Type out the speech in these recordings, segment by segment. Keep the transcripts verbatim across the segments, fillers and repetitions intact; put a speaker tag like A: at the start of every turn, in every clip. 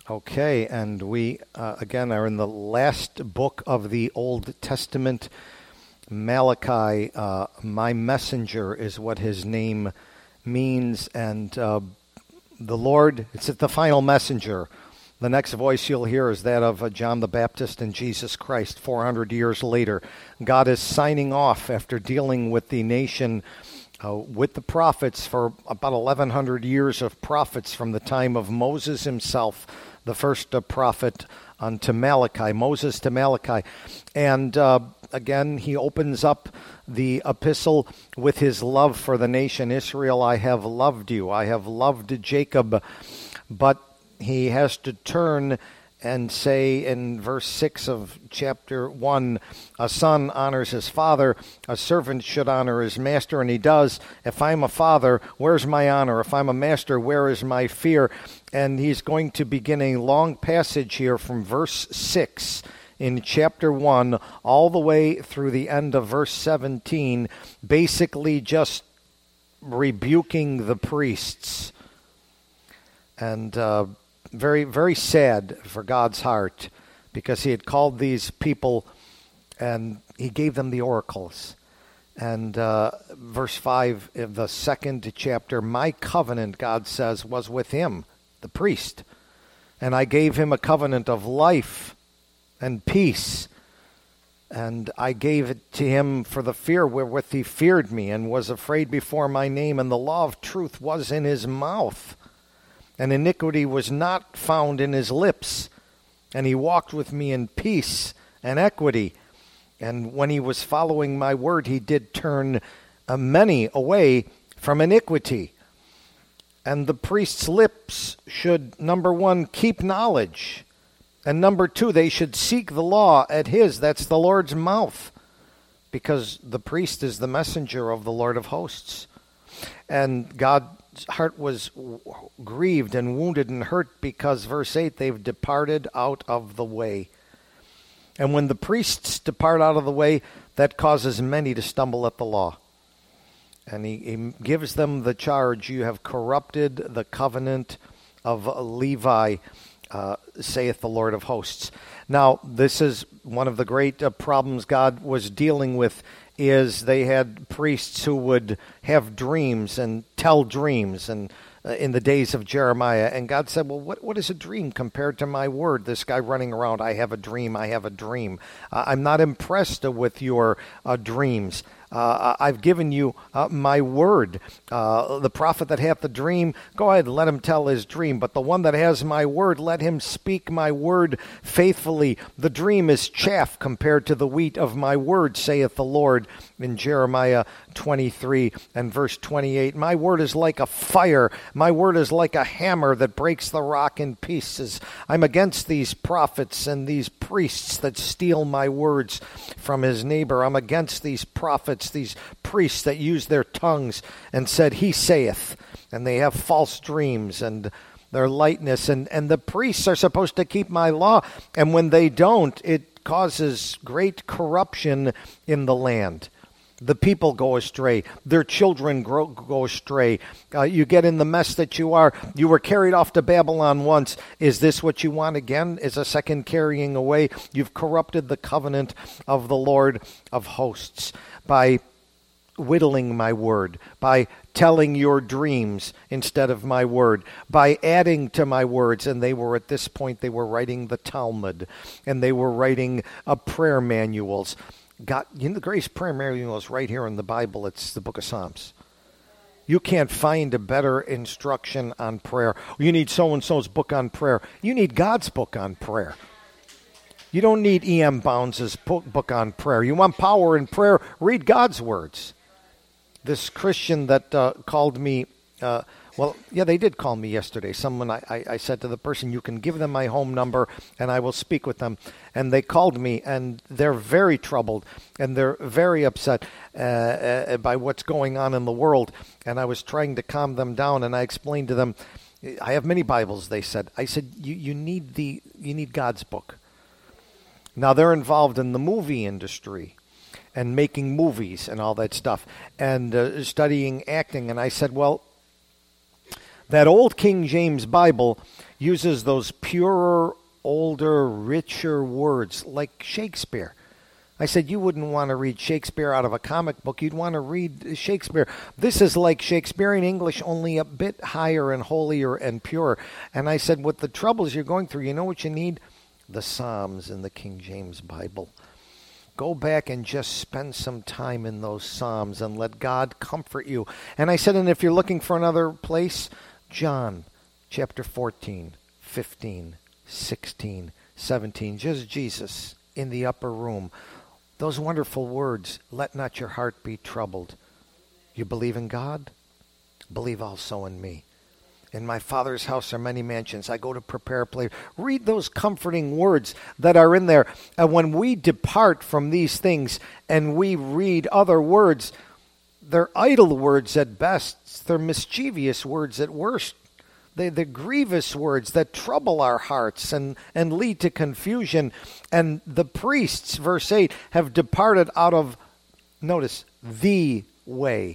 A: Okay, and we, uh, again, are in the last book of the Old Testament. Malachi, uh, my messenger, is what his name means, and uh, the Lord, it's the final messenger. The next voice you'll hear is that of uh, John the Baptist and Jesus Christ four hundred years later. God is signing off after dealing with the nation Uh, with the prophets for about eleven hundred years of prophets from the time of Moses himself, the first uh, prophet, unto Malachi, Moses to Malachi. And uh, again, he opens up the epistle with his love for the nation Israel. I have loved you. I have loved Jacob. But he has to turn and say in verse six of chapter one, a son honors his father, a servant should honor his master, and he does. If I'm a father, where's my honor? If I'm a master, where is my fear? And he's going to begin a long passage here from verse six in chapter one all the way through the end of verse seventeen, basically just rebuking the priests. And uh Very, very sad for God's heart, because he had called these people and he gave them the oracles. And uh, verse five of the second chapter, my covenant, God says, was with him, the priest. And I gave him a covenant of life and peace. And I gave it to him for the fear wherewith he feared me and was afraid before my name. And the law of truth was in his mouth, and iniquity was not found in his lips. And he walked with me in peace and equity. And when he was following my word, he did turn uh, many away from iniquity. And the priest's lips should, number one, keep knowledge. And number two, they should seek the law at his, that's the Lord's mouth. Because the priest is the messenger of the Lord of hosts. And God heart was grieved and wounded and hurt because, verse eight, they've departed out of the way. And when the priests depart out of the way, that causes many to stumble at the law. And he, he gives them the charge, you have corrupted the covenant of Levi, uh, saith the Lord of hosts. Now, this is one of the great uh, problems God was dealing with, is they had priests who would have dreams and tell dreams, and uh, in the days of Jeremiah. And God said, well, what what is a dream compared to my word? This guy running around, I have a dream, I have a dream. Uh, I'm not impressed uh, with your uh, dreams. Uh, I've given you uh, my word. Uh, the prophet that hath the dream, go ahead, let him tell his dream. But the one that has my word, let him speak my word faithfully. The dream is chaff compared to the wheat of my word, saith the Lord, in Jeremiah twenty-three and verse twenty-eight. My word is like a fire. My word is like a hammer that breaks the rock in pieces. I'm against these prophets and these priests that steal my words from his neighbor. I'm against these prophets, these priests that use their tongues and said, he saith, and they have false dreams and their lightness. And, and the priests are supposed to keep my law, and when they don't, it causes great corruption in the land. The people go astray. Their children grow, go astray. Uh, you get in the mess that you are. You were carried off to Babylon once. Is this what you want again? Is a second carrying away? You've corrupted the covenant of the Lord of hosts by whittling my word, by telling your dreams instead of my word, by adding to my words. And they were, at this point, they were writing the Talmud, and they were writing uh, prayer manuals. God, you know, the greatest prayer manual is right here in the Bible. It's the book of Psalms. You can't find a better instruction on prayer. You need so-and-so's book on prayer. You need God's book on prayer. You don't need E M. Bounds' book on prayer. You want power in prayer, read God's words. This Christian that uh, called me, uh, well, yeah, they did call me yesterday. Someone, I, I, I said to the person, you can give them my home number and I will speak with them. And they called me, and they're very troubled, and they're very upset uh, uh, by what's going on in the world. And I was trying to calm them down, and I explained to them, I have many Bibles, they said. I said, you, you need the you need God's book. Now, they're involved in the movie industry and making movies and all that stuff, and uh, studying acting. And I said, well, That old King James Bible uses those purer, older, richer words like Shakespeare. I said, you wouldn't want to read Shakespeare out of a comic book. You'd want to read Shakespeare. This is like Shakespearean English, only a bit higher and holier and purer. And I said, with the troubles you're going through, you know what you need? The Psalms in the King James Bible. Go back and just spend some time in those Psalms and let God comfort you. And I said, and if you're looking for another place, John chapter fourteen, fifteen, sixteen, seventeen, just Jesus in the upper room. Those wonderful words, let not your heart be troubled. You believe in God? Believe also in me. In my Father's house are many mansions. I go to prepare a place. Read those comforting words that are in there. And when we depart from these things and we read other words, they're idle words at best. They're mischievous words at worst. They, they're grievous words that trouble our hearts and, and lead to confusion. And the priests, verse eight, have departed out of, notice, the way.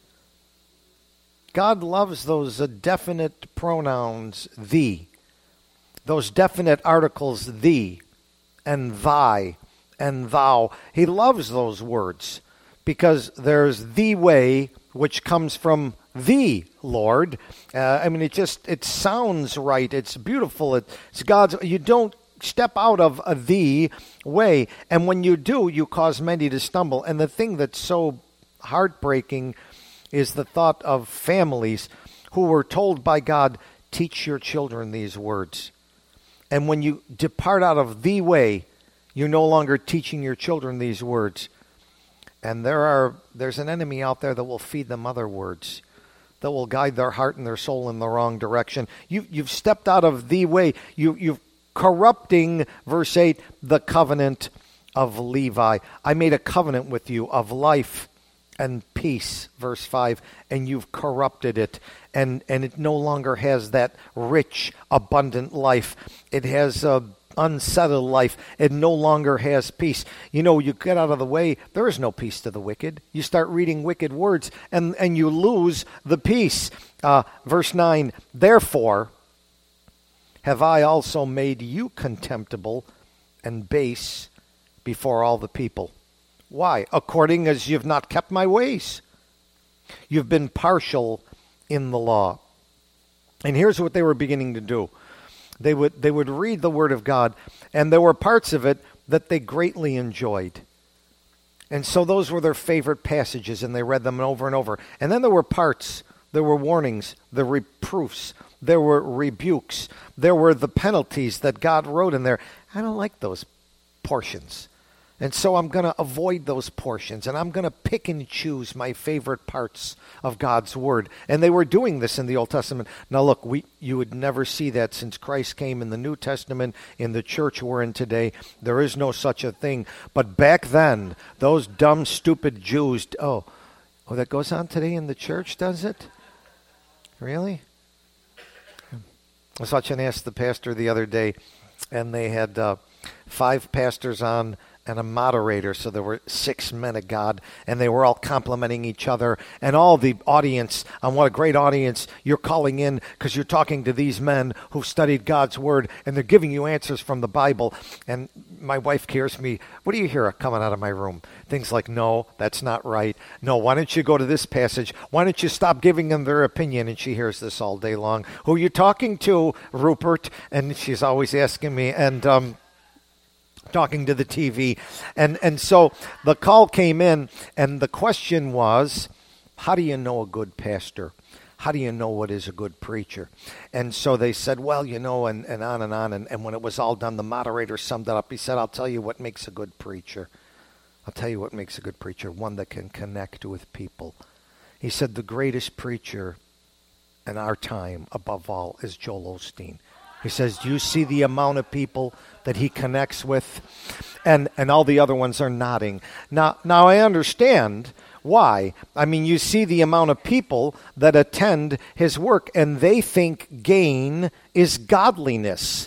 A: God loves those uh, definite pronouns, thee. Those definite articles, thee, and thy, and thou. He loves those words because there's the way, which comes from the Lord. Uh, I mean, it just, it sounds right. It's beautiful. It, it's God's, you don't step out of a the way. And when you do, you cause many to stumble. And the thing that's so heartbreaking is the thought of families who were told by God, teach your children these words. And when you depart out of the way, you're no longer teaching your children these words. And there are there's an enemy out there that will feed them other words, that will guide their heart and their soul in the wrong direction. You, you've stepped out of the way. You, you've corrupting, verse eight, the covenant of Levi. I made a covenant with you of life and peace, verse five, and you've corrupted it. And, and it no longer has that rich, abundant life. It has a unsettled life. It no longer has peace. You know, you get out of the way, there is no peace to the wicked. You start reading wicked words, and, and you lose the peace. Uh, verse nine, therefore have I also made you contemptible and base before all the people. Why? According as you've not kept my ways. You've been partial in the law. And here's what they were beginning to do. They would they would read the Word of God, and there were parts of it that they greatly enjoyed. And so those were their favorite passages, and they read them over and over. And then there were parts, there were warnings, the reproofs, there were rebukes, there were the penalties that God wrote in there. I don't like those portions. And so I'm going to avoid those portions, and I'm going to pick and choose my favorite parts of God's Word. And they were doing this in the Old Testament. Now look, we you would never see that since Christ came in the New Testament, in the church we're in today. There is no such a thing. But back then, those dumb, stupid Jews, oh, oh, that goes on today in the church, does it? Really? I was watching Ask the Pastor the other day, and they had uh, five pastors on and a moderator, so there were six men of God, and they were all complimenting each other, and all the audience, and what a great audience, you're calling in because you're talking to these men who've studied God's Word, and they're giving you answers from the Bible. And my wife hears me, what do you hear coming out of my room? Things like, no, that's not right. No, why don't you go to this passage? Why don't you stop giving them their opinion? And she hears this all day long. Who are you talking to, Rupert? And she's always asking me, and um talking to the T V. And and so the call came in, and the question was, how do you know a good pastor? How do you know what is a good preacher? And so they said, well, you know, and, and on and on. And, and when it was all done, the moderator summed it up. He said, I'll tell you what makes a good preacher. I'll tell you what makes a good preacher, one that can connect with people. He said the greatest preacher in our time, above all, is Joel Osteen. He says, do you see the amount of people that he connects with? And and all the other ones are nodding. Now, now I understand why. I mean, you see the amount of people that attend his work, and they think gain is godliness.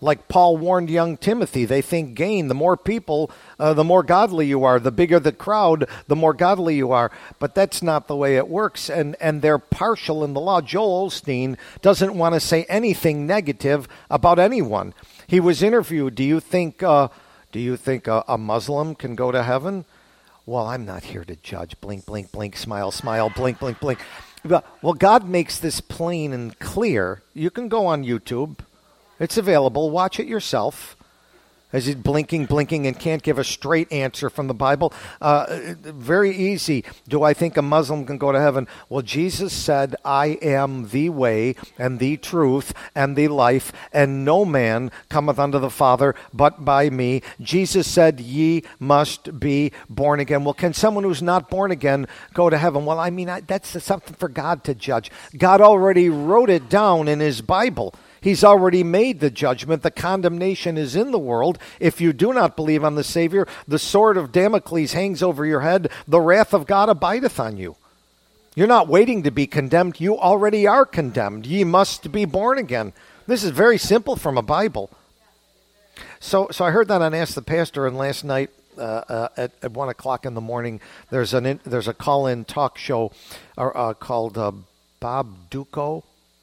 A: Like Paul warned young Timothy, they think gain. The more people, uh, the more godly you are. The bigger the crowd, the more godly you are. But that's not the way it works. And, and they're partial in the law. Joel Osteen doesn't want to say anything negative about anyone. He was interviewed. Do you think, uh, do you think a, a Muslim can go to heaven? Well, I'm not here to judge. Blink, blink, blink, smile, smile, blink, blink, blink. Well, God makes this plain and clear. You can go on YouTube. It's available. Watch it yourself. As he's blinking, blinking, and can't give a straight answer from the Bible. Uh, very easy. Do I think a Muslim can go to heaven? Well, Jesus said, I am the way and the truth and the life, and no man cometh unto the Father but by me. Jesus said, ye must be born again. Well, can someone who's not born again go to heaven? Well, I mean, I, that's something for God to judge. God already wrote it down in his Bible. He's already made the judgment. The condemnation is in the world. If you do not believe on the Savior, the sword of Damocles hangs over your head. The wrath of God abideth on you. You're not waiting to be condemned. You already are condemned. Ye must be born again. This is very simple from a Bible. So so I heard that on Ask the Pastor, and last night uh, uh, at, at one o'clock in the morning, there's, an in, there's a call-in talk show uh, uh, called uh, Bob Duco.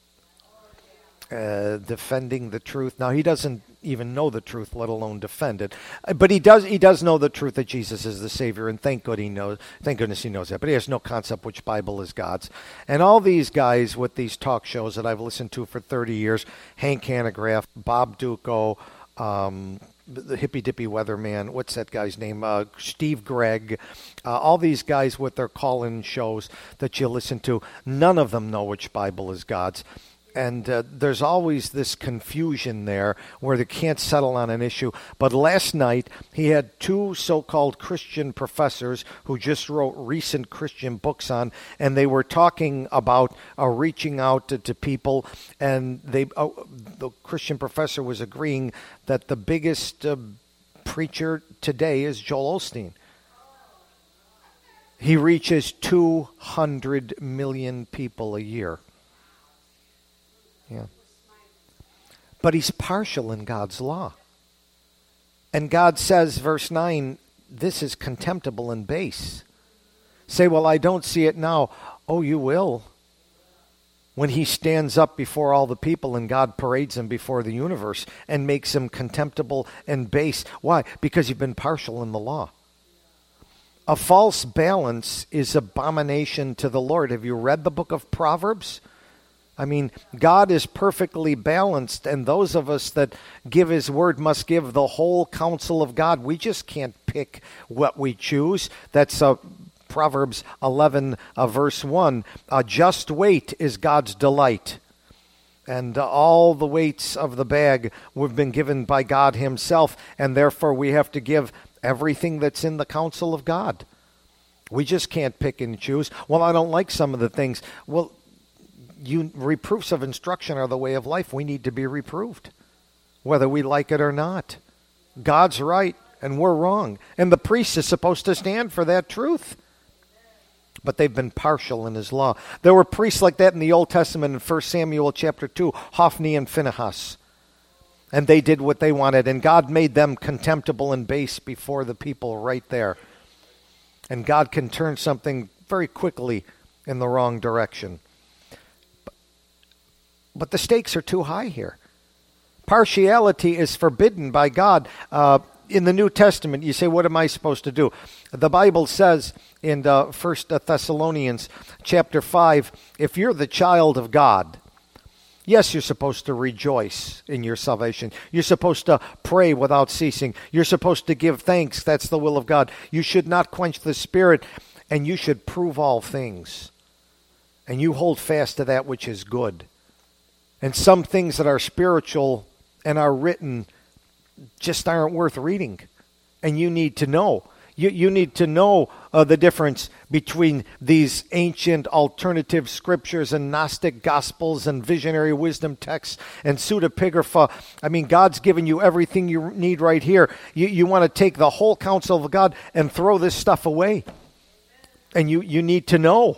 A: Uh, defending the truth. Now, he doesn't even know the truth, let alone defend it. Uh, But he does he does know the truth that Jesus is the Savior, and thank good he knows. Thank goodness he knows that. But he has no concept which Bible is God's. And all these guys with these talk shows that I've listened to for thirty years, Hank Hanegraaff, Bob Duco, um, the hippy-dippy weatherman, what's that guy's name? Uh, Steve Gregg. Uh, all these guys with their call-in shows that you listen to, none of them know which Bible is God's. And uh, there's always this confusion there where they can't settle on an issue. But last night, he had two so-called Christian professors who just wrote recent Christian books on, and they were talking about uh, reaching out to, to people. And they, uh, the Christian professor was agreeing that the biggest uh, preacher today is Joel Osteen. He reaches two hundred million people a year. Yeah. But he's partial in God's law. And God says, verse nine, this is contemptible and base. Say, well, I don't see it now. Oh, you will. When he stands up before all the people and God parades him before the universe and makes him contemptible and base. Why? Because you've been partial in the law. A false balance is abomination to the Lord. Have you read the book of Proverbs? I mean, God is perfectly balanced, and those of us that give his word must give the whole counsel of God. We just can't pick what we choose. That's uh, Proverbs eleven, uh, verse one. A just weight is God's delight. And uh, all the weights of the bag have been given by God himself, and therefore we have to give everything that's in the counsel of God. We just can't pick and choose. Well, I don't like some of the things. Well, You, reproofs of instruction are the way of life. We need to be reproved, whether we like it or not. God's right, and we're wrong. And the priest is supposed to stand for that truth. But they've been partial in his law. There were priests like that in the Old Testament in First Samuel chapter two, Hophni and Phinehas. And they did what they wanted, and God made them contemptible and base before the people right there. And God can turn something very quickly in the wrong direction. But the stakes are too high here. Partiality is forbidden by God. Uh, in the New Testament, you say, what am I supposed to do? The Bible says in uh, First Thessalonians chapter five, if you're the child of God, yes, you're supposed to rejoice in your salvation. You're supposed to pray without ceasing. You're supposed to give thanks. That's the will of God. You should not quench the Spirit, and you should prove all things. And you hold fast to that which is good. And some things that are spiritual and are written just aren't worth reading. And you need to know. You, you need to know uh, the difference between these ancient alternative scriptures and Gnostic gospels and visionary wisdom texts and pseudepigrapha. I mean, God's given you everything you need right here. You, you want to take the whole counsel of God and throw this stuff away. And you, you need to know.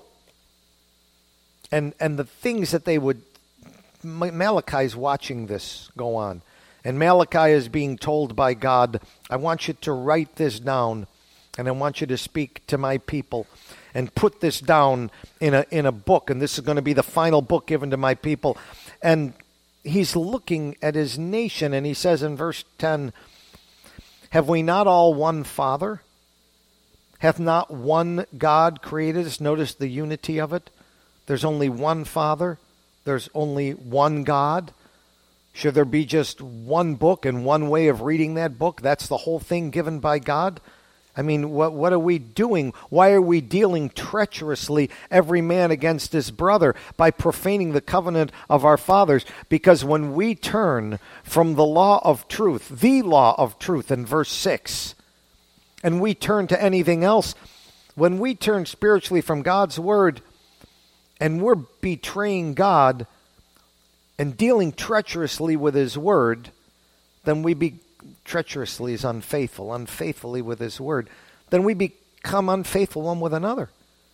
A: And, and the things that they would... Malachi's watching this go on. And Malachi is being told by God, I want you to write this down, and I want you to speak to my people and put this down in a in a book, and this is going to be the final book given to my people. And he's looking at his nation, and he says in verse ten, have we not all one Father? Hath not one God created us? Notice the unity of it. There's only one Father. There's only one God. Should there be just one book and one way of reading that book? That's the whole thing given by God? I mean, what what are we doing? Why are we dealing treacherously, every man against his brother, by profaning the covenant of our fathers? Because when we turn from the law of truth, the law of truth in verse six, and we turn to anything else, when we turn spiritually from God's word, and we're betraying God and dealing treacherously with his word, then we be treacherously is unfaithful, unfaithfully with his word, then we become unfaithful one with another.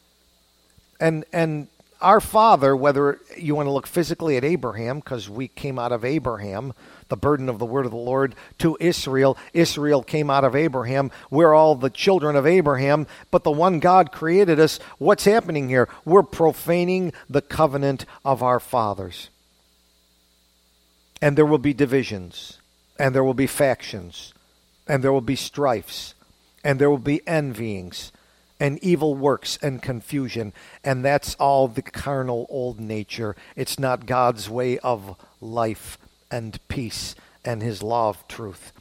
A: And and our father, whether you want to look physically at Abraham, because we came out of Abraham, the burden of the word of the Lord to Israel. Israel came out of Abraham. We're all the children of Abraham, but the one God created us. What's happening here? We're profaning the covenant of our fathers. And there will be divisions. And there will be factions, and there will be strifes, and there will be envyings, and evil works and confusion. And that's all the carnal old nature. It's not God's way of life and peace and his law of truth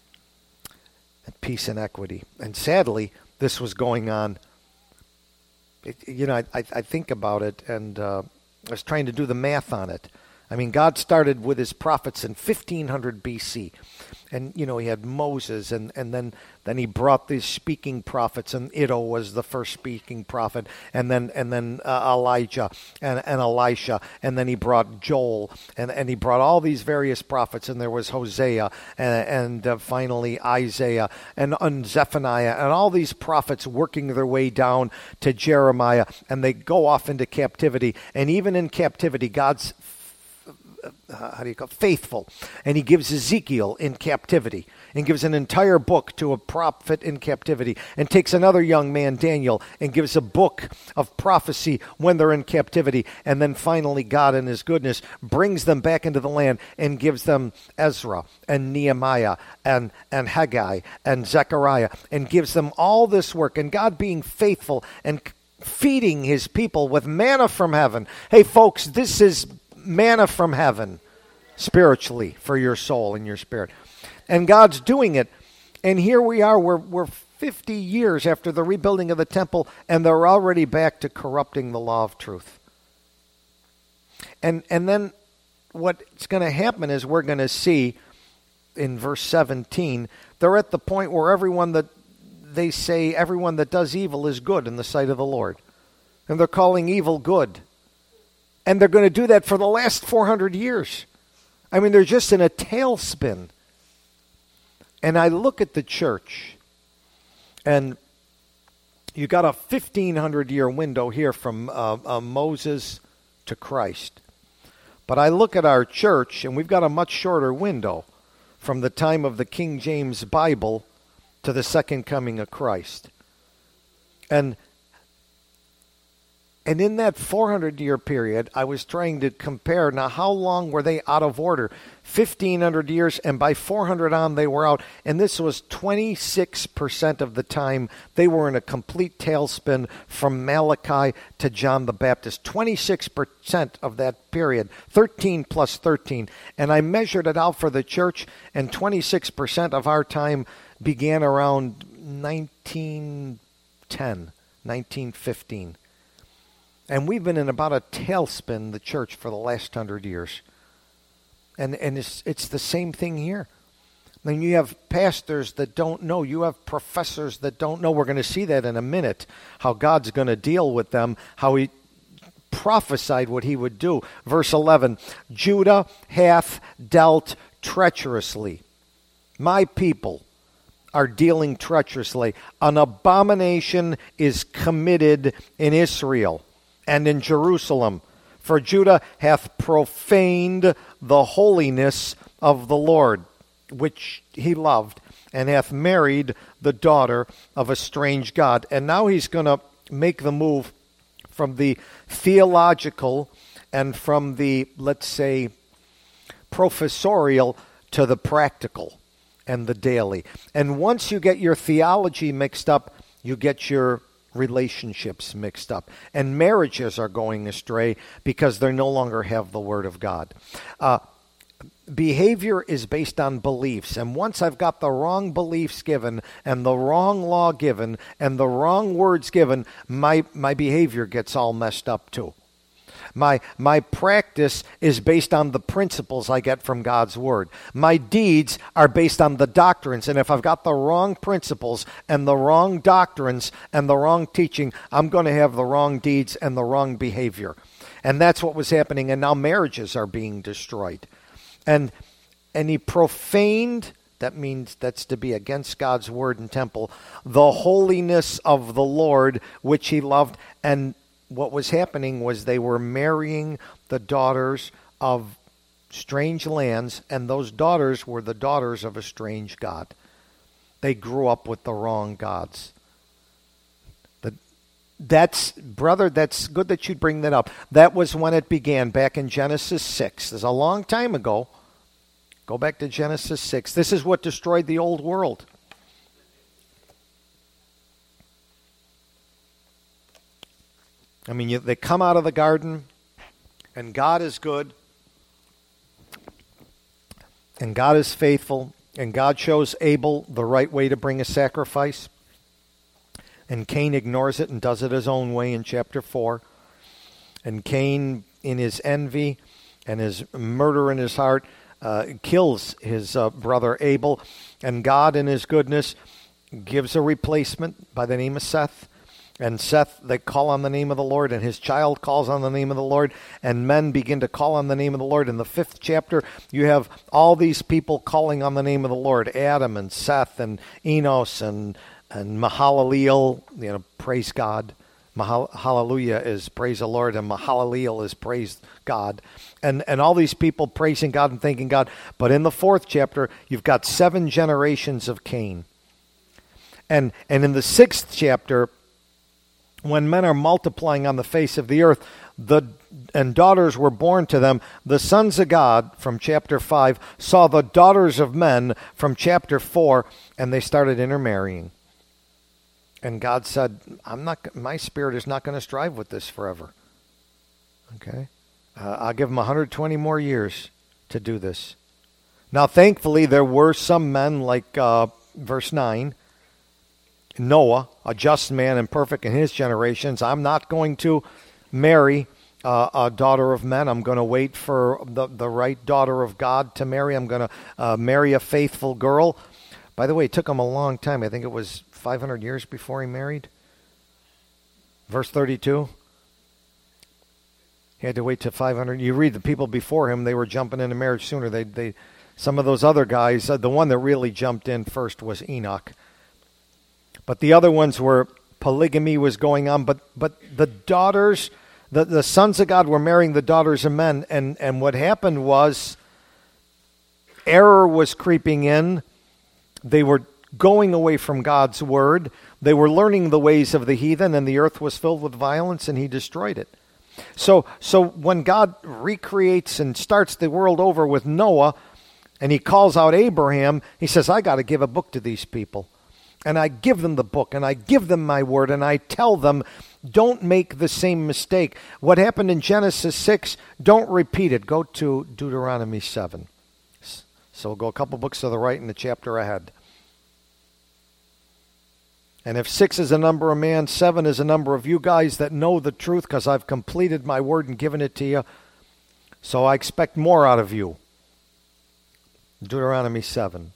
A: and peace and equity. And sadly, this was going on. It, you know, I, I, I think about it, and uh, I was trying to do the math on it. I mean, God started with his prophets in fifteen hundred B C. And, you know, he had Moses, and, and then, then he brought these speaking prophets, and Iddo was the first speaking prophet, and then and then uh, Elijah and, and Elisha, and then he brought Joel, and, and he brought all these various prophets, and there was Hosea, and, and uh, finally Isaiah, and, and Zephaniah, and all these prophets working their way down to Jeremiah, and they go off into captivity. And even in captivity, God's Uh, how do you call it? Faithful. And he gives Ezekiel in captivity and gives an entire book to a prophet in captivity, and takes another young man, Daniel, and gives a book of prophecy when they're in captivity. And then finally God in his goodness brings them back into the land and gives them Ezra and Nehemiah and, and Haggai and Zechariah, and gives them all this work. And God being faithful and feeding his people with manna from heaven. Hey folks, this is manna from heaven, spiritually, for your soul and your spirit. And God's doing it. And here we are, we're, we're fifty years after the rebuilding of the temple, and they're already back to corrupting the law of truth. And, and then what's going to happen is we're going to see in verse seventeen, they're at the point where everyone that they say, everyone that does evil is good in the sight of the Lord. And they're calling evil good. And they're going to do that for the last four hundred years. I mean, they're just in a tailspin. And I look at the church, and you got a fifteen hundred year window here from uh, uh, Moses to Christ. But I look at our church, and we've got a much shorter window from the time of the King James Bible to the second coming of Christ. And And in that four hundred year period, I was trying to compare, now how long were they out of order? fifteen hundred years, and by four hundred on they were out. And this was twenty-six percent of the time they were in a complete tailspin from Malachi to John the Baptist. twenty-six percent of that period, thirteen plus thirteen. And I measured it out for the church, and twenty-six percent of our time began around nineteen ten, nineteen fifteen. And we've been in about a tailspin, the church, for the last hundred years. And and it's it's the same thing here. I mean, you have pastors that don't know. You have professors that don't know. We're going to see that in a minute, how God's going to deal with them, how he prophesied what he would do. Verse eleven, Judah hath dealt treacherously. My people are dealing treacherously. An abomination is committed in Israel and in Jerusalem, for Judah hath profaned the holiness of the Lord. which he loved, and hath married the daughter of a strange god. And now he's going to make the move from the theological and from the, let's say, professorial to the practical and the daily. And once you get your theology mixed up, you get your relationships mixed up. And marriages are going astray because they no longer have the Word of God. Uh, behavior is based on beliefs. And once I've got the wrong beliefs given and the wrong law given and the wrong words given, my, my behavior gets all messed up too. My my practice is based on the principles I get from God's Word. My deeds are based on the doctrines. And if I've got the wrong principles and the wrong doctrines and the wrong teaching, I'm going to have the wrong deeds and the wrong behavior. And that's what was happening. And now marriages are being destroyed. And, and he profaned, that means that's to be against God's Word and temple, the holiness of the Lord, which he loved. And what was happening was they were marrying the daughters of strange lands, and those daughters were the daughters of a strange god. They grew up with the wrong gods. The, that's, brother, that's good that you'd bring that up. That was when it began, back in Genesis six. This is a long time ago. Go back to Genesis six. This is what destroyed the old world. I mean, you, they come out of the garden, and God is good, and God is faithful, and God shows Abel the right way to bring a sacrifice, and Cain ignores it and does it his own way in chapter four. And Cain, in his envy and his murder in his heart, uh, kills his uh, brother Abel, and God, in his goodness, gives a replacement by the name of Seth. And Seth, they call on the name of the Lord, and his child calls on the name of the Lord, and men begin to call on the name of the Lord. In the fifth chapter, you have all these people calling on the name of the Lord, Adam and Seth and Enos and, and Mahalaleel, you know, praise God. Mahal- hallelujah is praise the Lord, and Mahalaleel is praise God. And, and all these people praising God and thanking God. But in the fourth chapter, you've got seven generations of Cain. And, and in the sixth chapter, when men are multiplying on the face of the earth, the and daughters were born to them, the sons of God, from chapter five, saw the daughters of men from chapter four, and they started intermarrying. And God said, "I'm not. My spirit is not going to strive with this forever. Okay, uh, I'll give them one hundred twenty more years to do this." Now, thankfully, there were some men, like uh, verse nine. Noah, a just man and perfect in his generations. I'm not going to marry uh, a daughter of men. I'm going to wait for the, the right daughter of God to marry. I'm going to uh, marry a faithful girl. By the way, it took him a long time. I think it was five hundred years before he married. Verse thirty-two. He had to wait till five hundred. You read the people before him, they were jumping into marriage sooner. They, they, some of those other guys, uh, the one that really jumped in first was Enoch. But the other ones were, polygamy was going on. But but the daughters, the, the sons of God were marrying the daughters of men. And, and what happened was error was creeping in. They were going away from God's word. They were learning the ways of the heathen, and the earth was filled with violence, and he destroyed it. So, so when God recreates and starts the world over with Noah, and he calls out Abraham, he says, I got to give a book to these people. And I give them the book, and I give them my word, and I tell them, don't make the same mistake. What happened in Genesis six, don't repeat it. Go to Deuteronomy seven. So we'll go a couple books to the right in the chapter ahead. And if six is a number of man, seven is a number of you guys that know the truth, because I've completed my word and given it to you. So I expect more out of you. Deuteronomy seven.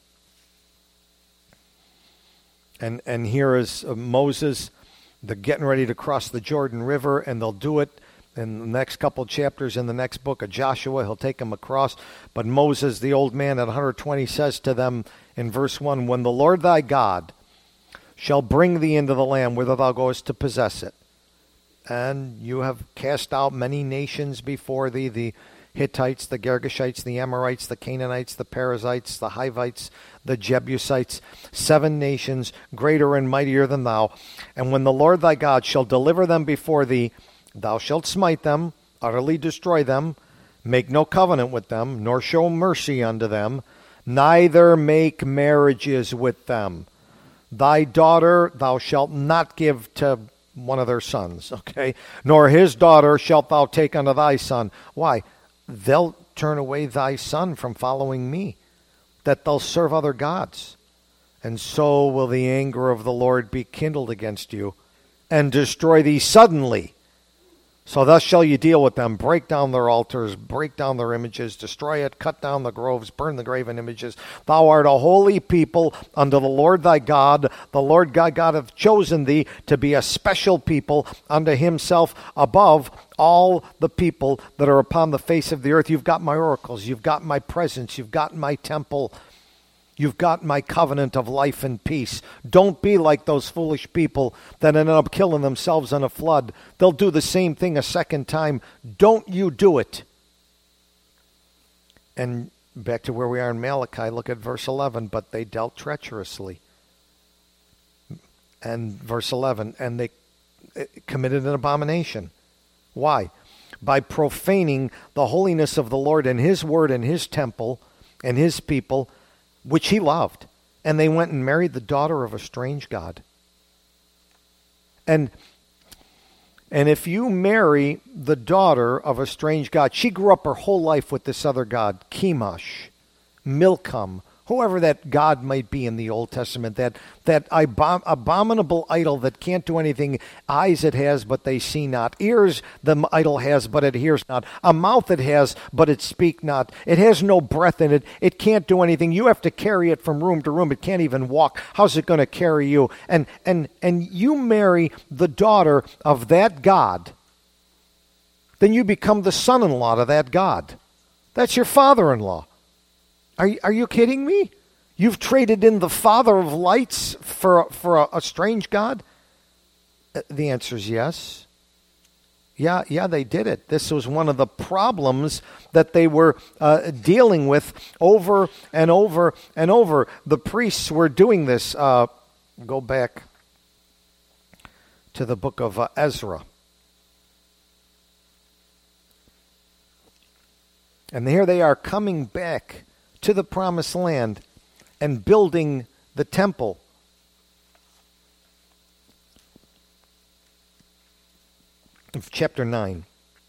A: And and here is uh, Moses. They're getting ready to cross the Jordan River, and they'll do it in the next couple chapters in the next book of Joshua. He'll take them across. But Moses, the old man at one hundred twenty, says to them in verse one, when the Lord thy God shall bring thee into the land whither thou goest to possess it, and you have cast out many nations before thee, the Hittites, the Girgashites, the Amorites, the Canaanites, the Perizzites, the Hivites, the Jebusites, seven nations greater and mightier than thou. And when the Lord thy God shall deliver them before thee, thou shalt smite them, utterly destroy them, make no covenant with them, nor show mercy unto them, neither make marriages with them. Thy daughter thou shalt not give to one of their sons, okay? Nor his daughter shalt thou take unto thy son. Why? They'll turn away thy son from following me, that they'll serve other gods. And so will the anger of the Lord be kindled against you, and destroy thee suddenly. So thus shall you deal with them, break down their altars, break down their images, destroy it, cut down the groves, burn the graven images. Thou art a holy people unto the Lord thy God. The Lord thy God hath chosen thee to be a special people unto himself above all the people that are upon the face of the earth. You've got my oracles, you've got my presence, you've got my temple. You've got my covenant of life and peace. Don't be like those foolish people that ended up killing themselves in a flood. They'll do the same thing a second time. Don't you do it. And back to where we are in Malachi, look at verse eleven. But they dealt treacherously. And verse eleven, and they committed an abomination. Why? By profaning the holiness of the Lord and his word and his temple and his people, which he loved. And they went and married the daughter of a strange god. And and if you marry the daughter of a strange god, she grew up her whole life with this other god, Chemosh, Milcom, whoever that god might be in the Old Testament, that that abom- abominable idol that can't do anything. Eyes it has, but they see not. Ears the idol has, but it hears not. A mouth it has, but it speak not. It has no breath in it. It can't do anything. You have to carry it from room to room. It can't even walk. How's it going to carry you? And and and you marry the daughter of that god, then you become the son-in-law to that god. That's your father-in-law. Are you, are you kidding me? You've traded in the Father of lights for, for a, a strange god? The answer is yes. Yeah, yeah, they did it. This was one of the problems that they were uh, dealing with over and over and over. The priests were doing this. Uh, go back to the book of uh, Ezra. And here they are coming back to the promised land and building the temple. Of chapter nine.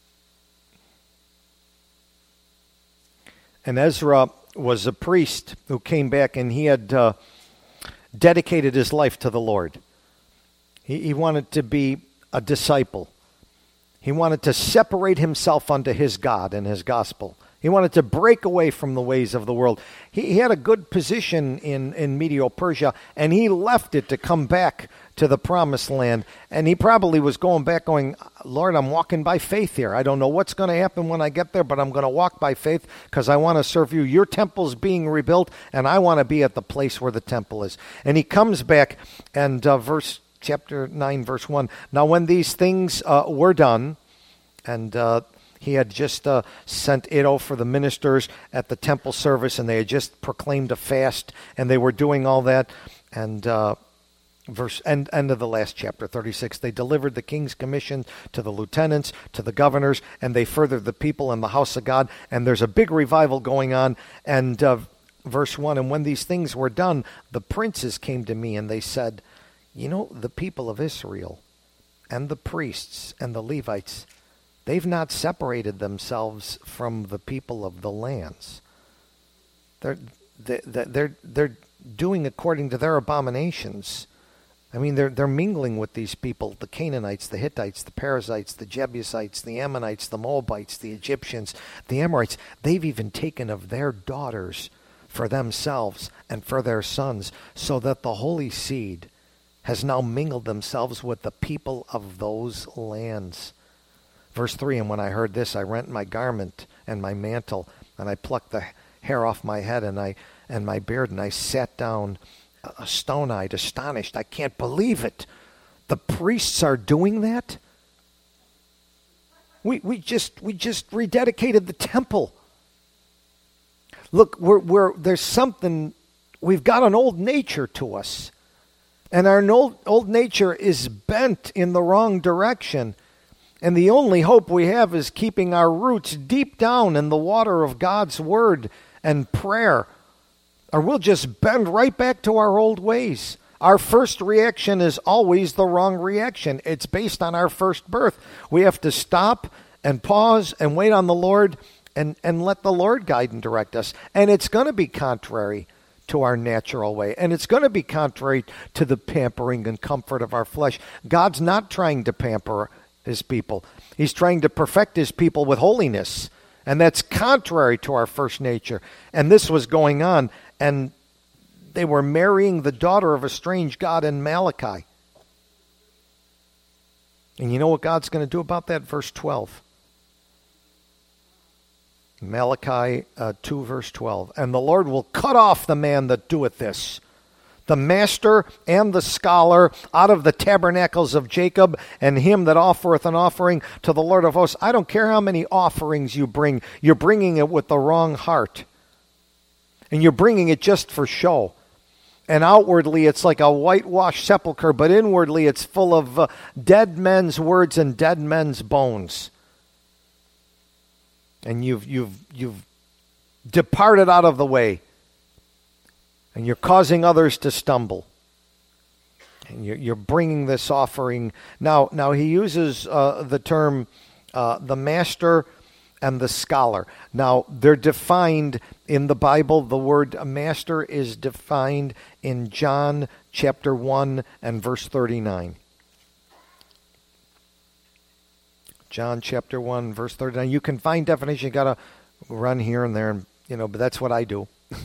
A: And Ezra was a priest who came back, and he had uh, dedicated his life to the Lord. He, he wanted to be a disciple. He wanted to separate himself unto his God and his gospel. He wanted to break away from the ways of the world. He, he had a good position in, in Medo-Persia, and he left it to come back to the promised land. And he probably was going back going, Lord, I'm walking by faith here. I don't know what's going to happen when I get there, but I'm going to walk by faith because I want to serve you. Your temple's being rebuilt, and I want to be at the place where the temple is. And he comes back, and uh, verse chapter nine, verse one. Now when these things uh, were done, and uh, he had just uh, sent Iddo for the ministers at the temple service, and they had just proclaimed a fast, and they were doing all that. And uh, verse end, end of the last chapter, thirty-six, they delivered the king's commission to the lieutenants, to the governors, and they furthered the people in the house of God. And there's a big revival going on. And uh, verse one, and when these things were done, the princes came to me, and they said, you know, the people of Israel and the priests and the Levites, they've not separated themselves from the people of the lands. They're they're they're, they're doing according to their abominations. I mean, they're they're mingling with these people: the Canaanites, the Hittites, the Perizzites, the Jebusites, the Ammonites, the Moabites, the Egyptians, the Amorites. They've even taken of their daughters for themselves and for their sons, so that the holy seed has now mingled themselves with the people of those lands. Verse three, and when I heard this, I rent my garment and my mantle, and I plucked the hair off my head and I and my beard, and I sat down uh, stone-eyed, astonished. I can't believe it. The priests are doing that? We we just we just rededicated the temple. Look, we're we're there's something, we've got an old nature to us. And our old old nature is bent in the wrong direction. And the only hope we have is keeping our roots deep down in the water of God's word and prayer. Or we'll just bend right back to our old ways. Our first reaction is always the wrong reaction. It's based on our first birth. We have to stop and pause and wait on the Lord and, and let the Lord guide and direct us. And it's going to be contrary to our natural way. And it's going to be contrary to the pampering and comfort of our flesh. God's not trying to pamper his people. He's trying to perfect his people with holiness. And that's contrary to our first nature. And this was going on. And they were marrying the daughter of a strange god in Malachi. And you know what God's going to do about that? Verse twelve. Malachi uh, two, verse twelve. And the Lord will cut off the man that doeth this, the master and the scholar, out of the tabernacles of Jacob, and him that offereth an offering to the Lord of hosts. I don't care how many offerings you bring. You're bringing it with the wrong heart. And you're bringing it just for show. And outwardly it's like a whitewashed sepulcher, but inwardly it's full of uh, dead men's words and dead men's bones. And you've you've you've departed out of the way. And you're causing others to stumble. And you're, you're bringing this offering. Now, now he uses uh, the term uh, the master and the scholar. Now, they're defined in the Bible. The word master is defined in John chapter one and verse thirty-nine. John chapter one, verse thirty-nine. You can find definition. You got to run here and there, and you know, but that's what I do.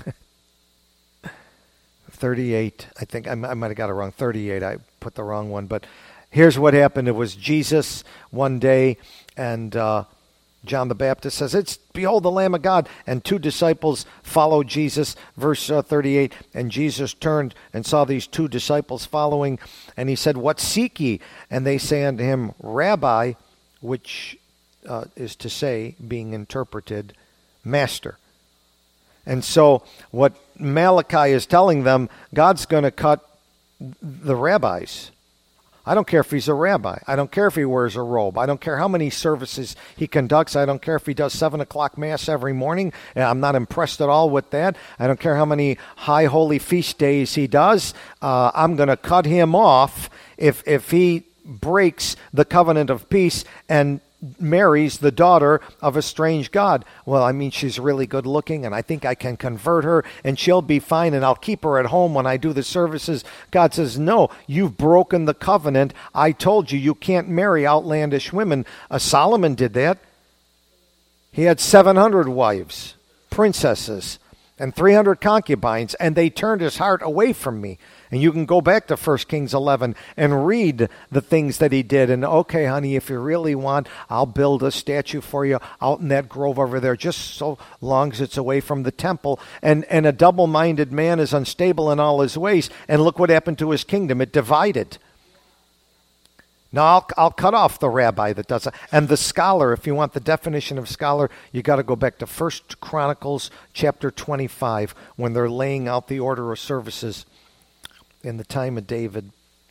A: thirty-eight, I think I, I might have got it wrong. thirty-eight, I put the wrong one. But here's what happened. It was Jesus one day, and uh, John the Baptist says, "It's behold the Lamb of God," and two disciples followed Jesus. Verse uh, thirty-eight, and Jesus turned and saw these two disciples following, and he said, "What seek ye?" And they say unto him, "Rabbi," which uh, is to say, being interpreted, Master. And so what Malachi is telling them, God's going to cut the rabbis. I don't care if he's a rabbi. I don't care if he wears a robe. I don't care how many services he conducts. I don't care if he does seven o'clock mass every morning. I'm not impressed at all with that. I don't care how many high holy feast days he does. Uh, I'm going to cut him off if if he breaks the covenant of peace and marries the daughter of a strange god. Well, I mean, she's really good looking, and I think I can convert her, and she'll be fine, and I'll keep her at home when I do the services. God says, no, you've broken the covenant. I told you you can't marry outlandish women. Uh, Solomon did that. He had seven hundred wives, princesses, and three hundred concubines, and they turned his heart away from me. And you can go back to First Kings eleven and read the things that he did. And, okay, honey, if you really want, I'll build a statue for you out in that grove over there, just so long as it's away from the temple. And, and a double-minded man is unstable in all his ways. And look what happened to his kingdom. It divided. Now, I'll, I'll cut off the rabbi that does it. And the scholar, if you want the definition of scholar, you got to go back to First Chronicles chapter twenty-five when they're laying out the order of services in the time of David.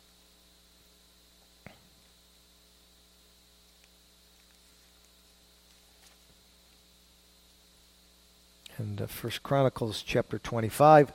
A: And uh, First Chronicles chapter twenty-five.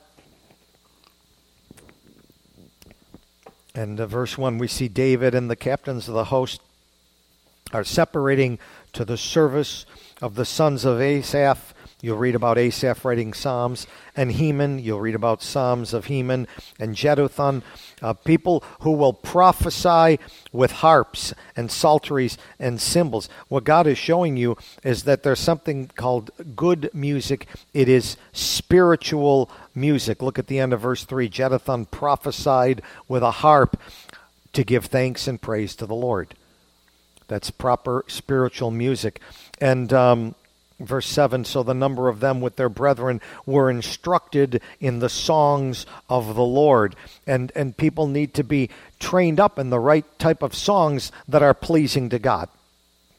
A: And uh, verse one, we see David and the captains of the host are separating to the service of the sons of Asaph. You'll read about Asaph writing Psalms, and Heman. You'll read about Psalms of Heman and Jeduthun, uh, people who will prophesy with harps and psalteries and cymbals. What God is showing you is that there's something called good music. It is spiritual music. Look at the end of verse three. Jeduthun prophesied with a harp to give thanks and praise to the Lord. That's proper spiritual music. And um, verse seven, so the number of them with their brethren were instructed in the songs of the Lord. And, and people need to be trained up in the right type of songs that are pleasing to God.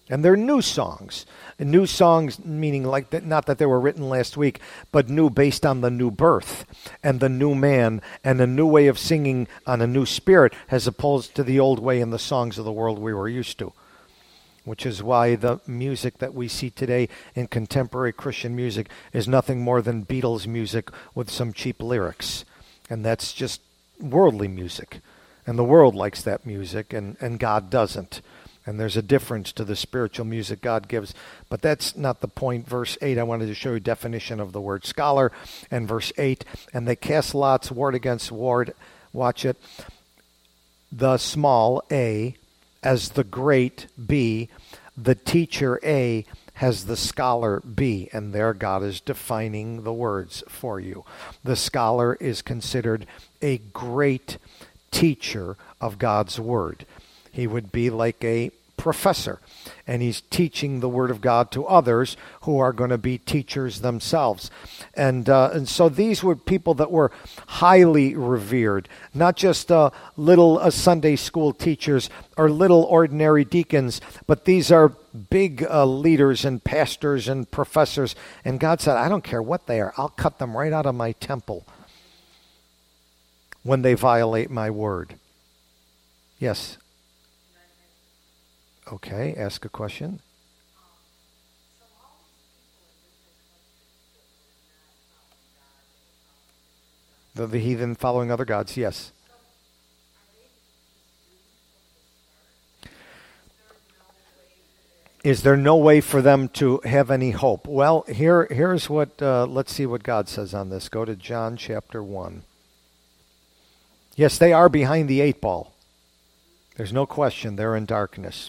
A: And they're new songs. And new songs meaning like that, not that they were written last week, but new based on the new birth and the new man and a new way of singing on a new spirit as opposed to the old way in the songs of the world we were used to. Which is why the music that we see today in contemporary Christian music is nothing more than Beatles music with some cheap lyrics. And that's just worldly music. And the world likes that music, and, and God doesn't. And there's a difference to the spiritual music God gives. But that's not the point. Verse eight, I wanted to show you a definition of the word scholar. And verse eight, and they cast lots, ward against ward. Watch it. The small, A, as the great, B. The teacher, A, has the scholar, B. And there God is defining the words for you. The scholar is considered a great teacher of God's word. He would be like a professor, and he's teaching the Word of God to others who are going to be teachers themselves. And uh, and so these were people that were highly revered, not just uh, little uh, Sunday school teachers or little ordinary deacons, but these are big uh, leaders and pastors and professors. And God said, I don't care what they are. I'll cut them right out of my temple when they violate my word. Yes. Okay, ask a question. The, the heathen following other gods, yes. Is there no way for them to have any hope? Well, here, here's what, uh, let's see what God says on this. Go to John chapter one. Yes, they are behind the eight ball. There's no question they're in darkness.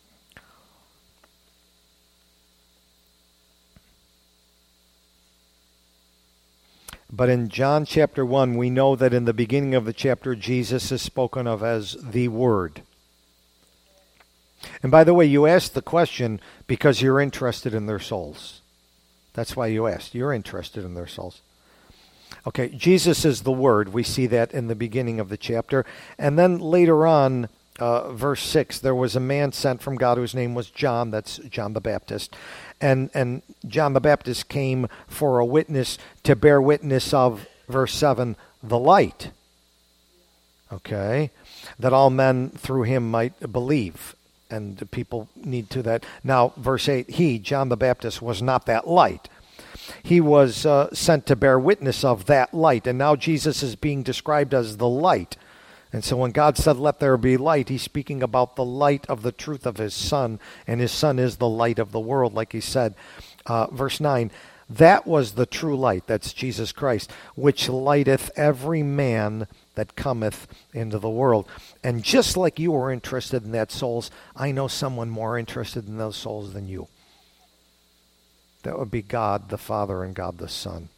A: But in John chapter one, we know that in the beginning of the chapter, Jesus is spoken of as the Word. And by the way, you asked the question because you're interested in their souls. That's why you asked. You're interested in their souls. Okay, Jesus is the Word. We see that in the beginning of the chapter. And then later on, uh, verse six, there was a man sent from God whose name was John. That's John the Baptist. And and John the Baptist came for a witness to bear witness of, verse seven, the light. Okay? That all men through him might believe. And people need to that. Now, verse eight, he, John the Baptist, was not that light. He was uh, sent to bear witness of that light. And now Jesus is being described as the light. And so when God said, let there be light, he's speaking about the light of the truth of his Son. And his Son is the light of the world, like he said. Uh, verse nine, that was the true light, that's Jesus Christ, which lighteth every man that cometh into the world. And just like you were interested in that souls, I know someone more interested in those souls than you. That would be God the Father and God the Son.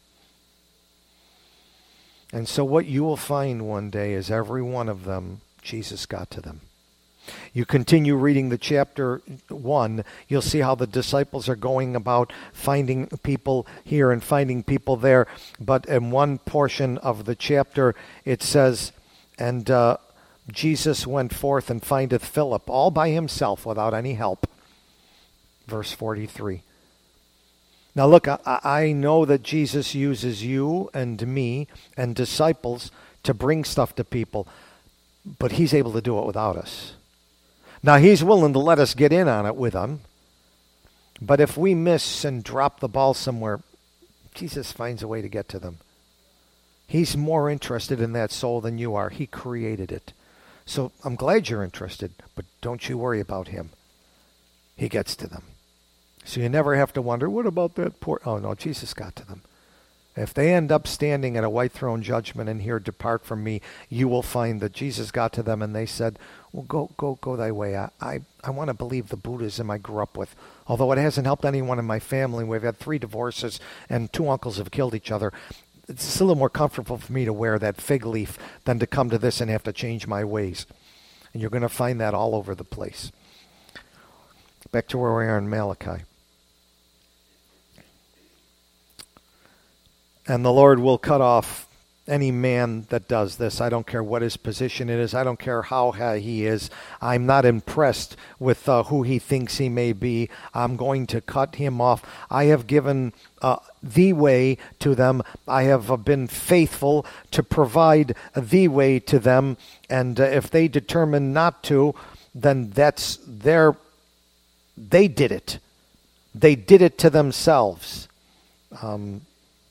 A: And so what you will find one day is every one of them, Jesus got to them. You continue reading the chapter one, you'll see how the disciples are going about finding people here and finding people there. But in one portion of the chapter, it says, and uh, Jesus went forth and findeth Philip all by himself without any help. Verse forty-three. Now look, I, I know that Jesus uses you and me and disciples to bring stuff to people, but he's able to do it without us. Now he's willing to let us get in on it with him, but if we miss and drop the ball somewhere, Jesus finds a way to get to them. He's more interested in that soul than you are. He created it. So I'm glad you're interested, but don't you worry about him. He gets to them. So you never have to wonder, what about that poor... Oh, no, Jesus got to them. If they end up standing at a white throne judgment and here, depart from me, you will find that Jesus got to them and they said, well, go go, go thy way. I, I, I want to believe the Buddhism I grew up with. Although it hasn't helped anyone in my family. We've had three divorces and two uncles have killed each other. It's a little more comfortable for me to wear that fig leaf than to come to this and have to change my ways. And you're going to find that all over the place. Back to where we are in Malachi. And the Lord will cut off any man that does this. I don't care what his position it is. I don't care how high he is. I'm not impressed with uh, who he thinks he may be. I'm going to cut him off. I have given uh, the way to them. I have uh, been faithful to provide the way to them. And uh, if they determine not to, then that's their, they did it. They did it to themselves. Um,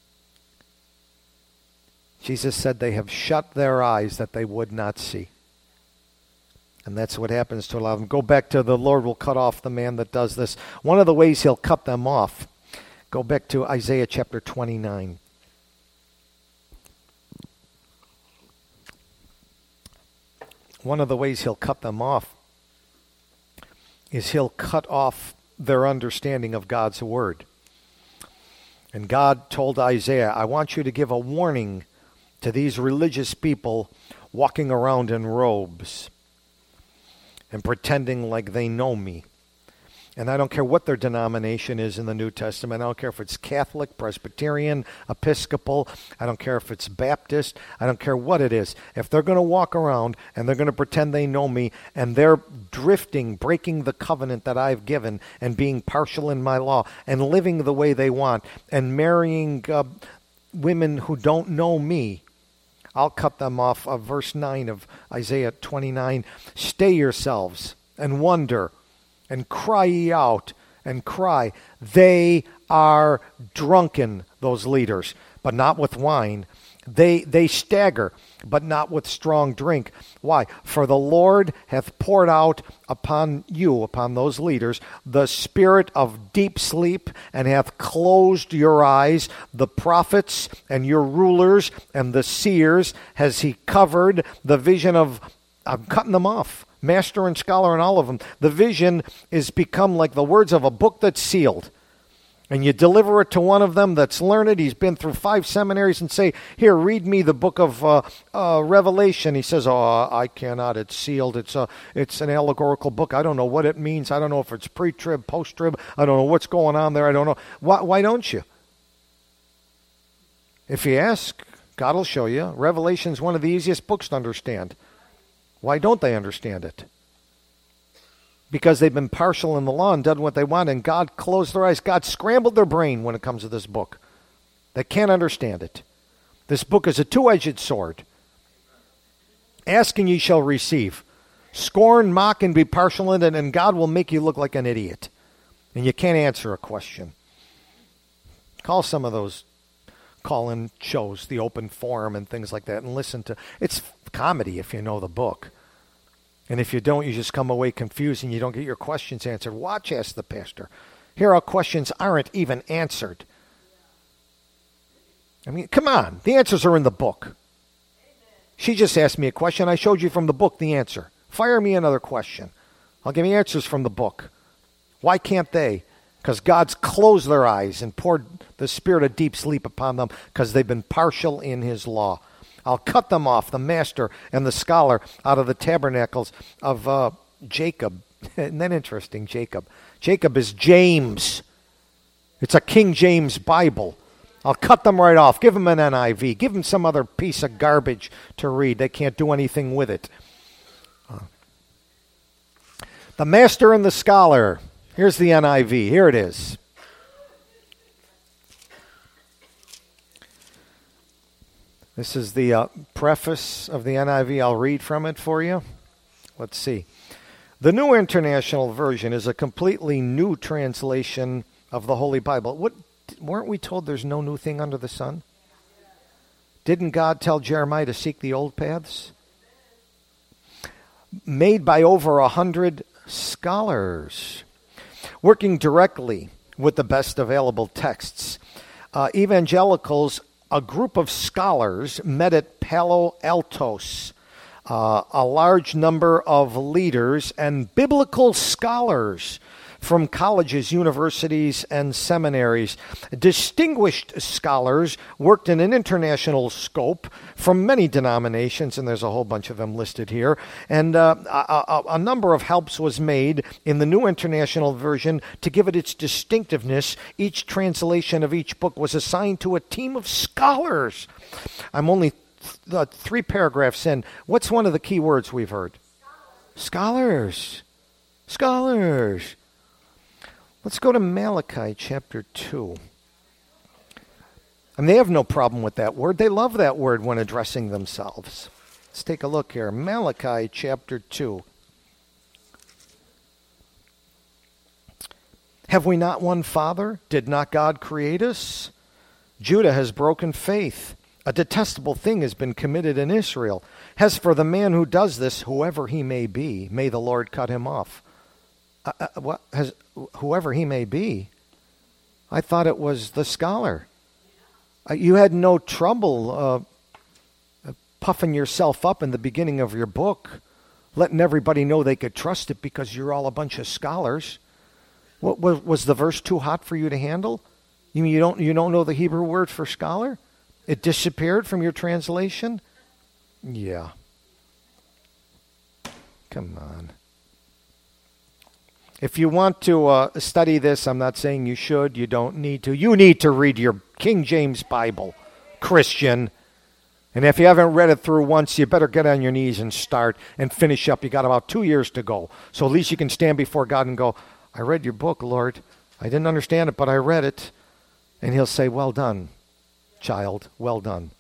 A: Jesus said they have shut their eyes that they would not see. And that's what happens to a lot of them. Go back to the Lord will cut off the man that does this. One of the ways he'll cut them off, go back to Isaiah chapter twenty-nine. One of the ways he'll cut them off is he'll cut off their understanding of God's word. And God told Isaiah, I want you to give a warning to these religious people walking around in robes and pretending like they know me. And I don't care what their denomination is in the New Testament. I don't care if it's Catholic, Presbyterian, Episcopal. I don't care if it's Baptist. I don't care what it is. If they're going to walk around and they're going to pretend they know me and they're drifting, breaking the covenant that I've given and being partial in my law and living the way they want and marrying uh, women who don't know me, I'll cut them off. Uh, verse nine of Isaiah twenty-nine, stay yourselves and wonder and cry ye out and cry. They are drunken, those leaders, but not with wine. They they stagger, but not with strong drink. Why? For the Lord hath poured out upon you, upon those leaders, the spirit of deep sleep, and hath closed your eyes. The prophets and your rulers and the seers has he covered. The vision of, I'm cutting them off. Master and scholar and all of them. The vision is become like the words of a book that's sealed. And you deliver it to one of them that's learned. He's been through five seminaries and say, here, read me the book of uh, uh, Revelation. He says, oh, I cannot. It's sealed. It's a, it's an allegorical book. I don't know what it means. I don't know if it's pre-trib, post-trib. I don't know what's going on there. I don't know. Why, why don't you? If you ask, God will show you. Revelation is one of the easiest books to understand. Why don't they understand it? Because they've been partial in the law and done what they want, and God closed their eyes. God scrambled their brain when it comes to this book. They can't understand it. This book is a two-edged sword. Ask and ye shall receive. Scorn, mock, and be partial in it, and God will make you look like an idiot. And you can't answer a question. Call some of those call-in shows, the open forum and things like that, and listen to. It's comedy if you know the book. And if you don't, you just come away confused and you don't get your questions answered. Watch Ask the Pastor. Here our questions aren't even answered. I mean, come on. The answers are in the book. She just asked me a question. I showed you from the book the answer. Fire me another question. I'll give you answers from the book. Why can't they? Because God's closed their eyes and poured the spirit of deep sleep upon them because they've been partial in his law. I'll cut them off, the master and the scholar, out of the tabernacles of uh, Jacob. Isn't that interesting, Jacob? Jacob is James. It's a King James Bible. I'll cut them right off. Give them an N I V. Give them some other piece of garbage to read. They can't do anything with it. Uh, the master and the scholar. Here's the N I V. Here it is. This is the uh, preface of the N I V. I'll read from it for you. Let's see. The New International Version is a completely new translation of the Holy Bible. What, weren't we told there's no new thing under the sun? Didn't God tell Jeremiah to seek the old paths? Made by over a hundred scholars, working directly with the best available texts. Uh, evangelicals, a group of scholars, met at Palo Altos. Uh, a large number of leaders and biblical scholars from colleges, universities, and seminaries. Distinguished scholars worked in an international scope from many denominations, and there's a whole bunch of them listed here. And uh, a, a number of helps was made in the New International Version to give it its distinctiveness. Each translation of each book was assigned to a team of scholars. I'm only th- uh, three paragraphs in, what's one of the key words we've heard? Scholars. Scholars. Let's go to Malachi chapter two. And they have no problem with that word. They love that word when addressing themselves. Let's take a look here. Malachi chapter two. Have we not one Father? Did not God create us? Judah has broken faith. A detestable thing has been committed in Israel. As for the man who does this, whoever he may be, may the Lord cut him off. Uh, uh, what has whoever he may be? I thought it was the scholar. Uh, you had no trouble uh, puffing yourself up in the beginning of your book, letting everybody know they could trust it because you're all a bunch of scholars. What, was, was the verse too hot for you to handle? You mean you don't you don't know the Hebrew word for scholar? It disappeared from your translation? Yeah. Come on. If you want to uh, study this, I'm not saying you should. You don't need to. You need to read your King James Bible, Christian. And if you haven't read it through once, you better get on your knees and start and finish up. You got about two years to go. So at least you can stand before God and go, I read your book, Lord. I didn't understand it, but I read it. And he'll say, well done, child, well done.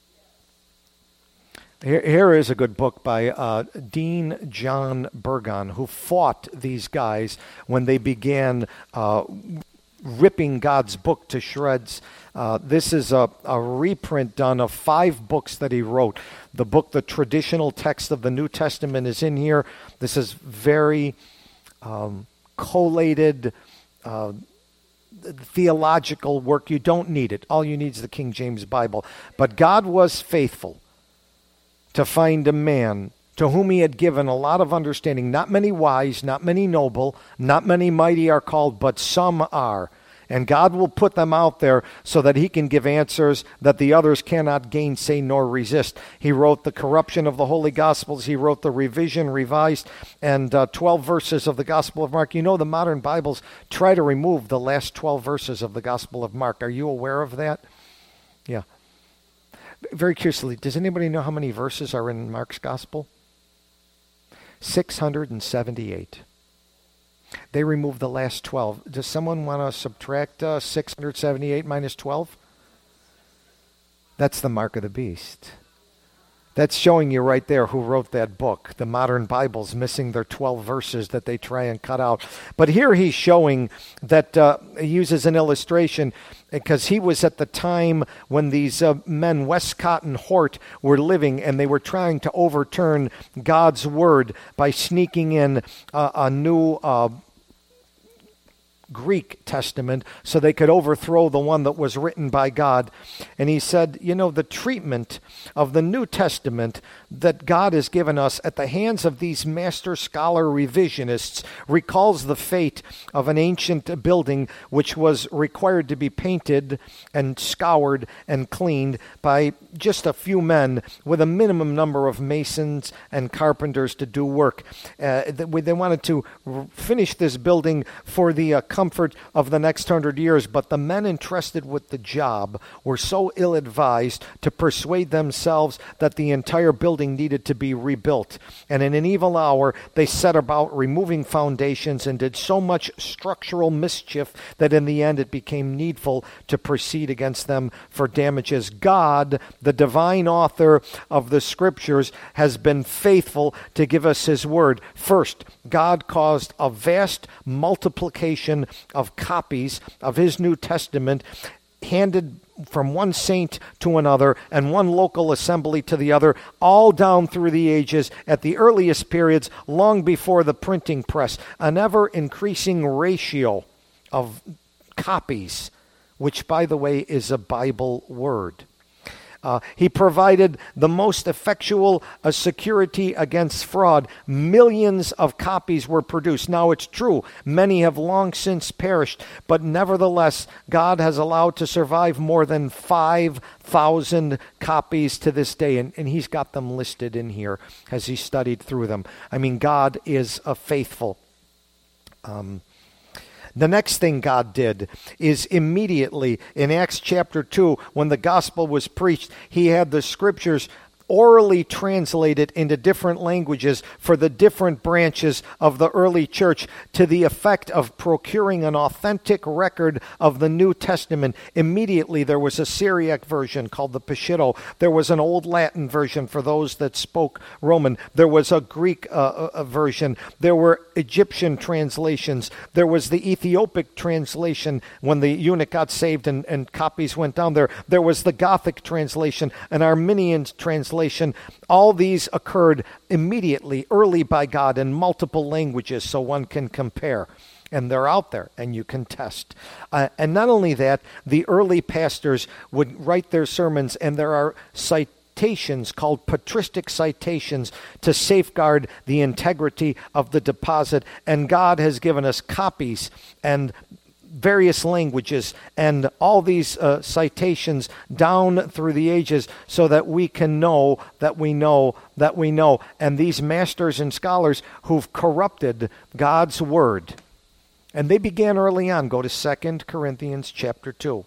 A: Here, here is a good book by uh, Dean John Burgon, who fought these guys when they began uh, ripping God's book to shreds. Uh, this is a, a reprint done of five books that he wrote. The book, the traditional text of the New Testament, is in here. This is very um, collated uh, theological work. You don't need it. All you need is the King James Bible. But God was faithful to find a man to whom he had given a lot of understanding. Not many wise, not many noble, not many mighty are called, but some are. And God will put them out there so that he can give answers that the others cannot gainsay nor resist. He wrote the corruption of the Holy Gospels. He wrote the revision, revised, and uh, twelve verses of the Gospel of Mark. You know, the modern Bibles try to remove the last twelve verses of the Gospel of Mark. Are you aware of that? Yeah. Very curiously, does anybody know how many verses are in Mark's Gospel? six hundred seventy-eight. They removed the last twelve. Does someone want to subtract uh, six hundred seventy-eight minus twelve? That's the mark of the beast. That's showing you right there who wrote that book. The modern Bible's missing their twelve verses that they try and cut out. But here he's showing that uh, he uses an illustration because he was at the time when these uh, men, Westcott and Hort, were living, and they were trying to overturn God's word by sneaking in uh, a new uh, Greek Testament so they could overthrow the one that was written by God. And he said, you know, the treatment of the New Testament that God has given us at the hands of these master scholar revisionists recalls the fate of an ancient building which was required to be painted and scoured and cleaned by just a few men with a minimum number of masons and carpenters to do work. Uh, they wanted to finish this building for the uh, comfort of the next hundred years, but the men entrusted with the job were so ill-advised to persuade themselves that the entire building needed to be rebuilt. And in an evil hour, they set about removing foundations and did so much structural mischief that in the end it became needful to proceed against them for damages. God, the divine author of the scriptures, has been faithful to give us his word. First, God caused a vast multiplication of copies of his New Testament handed from one saint to another and one local assembly to the other, all down through the ages, at the earliest periods, long before the printing press, an ever-increasing ratio of copies, which, by the way, is a Bible word. Uh, he provided the most effectual uh, security against fraud. Millions of copies were produced. Now, it's true, many have long since perished, but nevertheless, God has allowed to survive more than five thousand copies to this day, and, and he's got them listed in here as he studied through them. I mean, God is a faithful. Um, The next thing God did is immediately in Acts chapter two, when the gospel was preached, he had the scriptures orally translated into different languages for the different branches of the early church, to the effect of procuring an authentic record of the New Testament. Immediately there was a Syriac version called the Peshitta. There was an Old Latin version for those that spoke Roman. There was a Greek uh, a version. There were Egyptian translations. There was the Ethiopic translation when the eunuch got saved and, and copies went down there. There was the Gothic translation, an Arminian translation. All these occurred immediately, early by God, in multiple languages, so one can compare. And they're out there, and you can test. Uh, and not only that, the early pastors would write their sermons, and there are citations called patristic citations to safeguard the integrity of the deposit. And God has given us copies and various languages and all these uh, citations down through the ages, so that we can know that we know that we know. And these masters and scholars who've corrupted God's word, and they began early on. Go to Second Corinthians chapter two.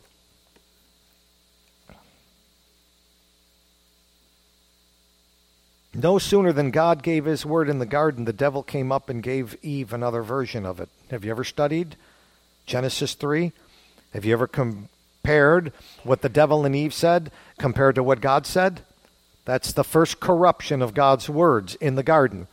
A: No sooner than God gave his word in the garden, the devil came up and gave Eve another version of it. Have you ever studied Genesis three? Have you ever compared what the devil and Eve said compared to what God said? That's the first corruption of God's words in the garden.